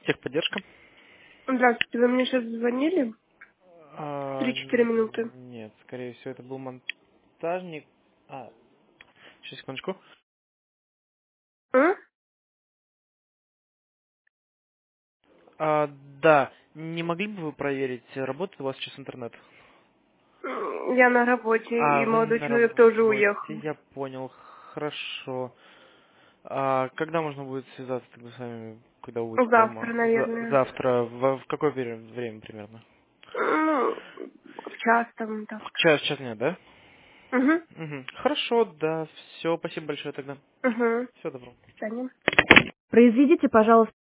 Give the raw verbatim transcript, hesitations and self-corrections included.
Техподдержка? Здравствуйте, вы мне сейчас звонили? А, Три-четыре минуты. нет, скорее всего, это был монтажник. А, сейчас, секундочку. А? А, да, не могли бы вы проверить, работает у вас сейчас интернет? М, Я на работе, и А, вы молодой на человек тоже работе, уехал. я понял, хорошо. А когда можно будет связаться тогда с вами, когда вы будете Завтра, дома? За- наверное. завтра, в, в какое время, время примерно? Ну, в час там так. В час, час нет, да? Угу. Угу. Хорошо, да, все, спасибо большое тогда. Угу. Всего доброго. До свидания. Произведите, пожалуйста,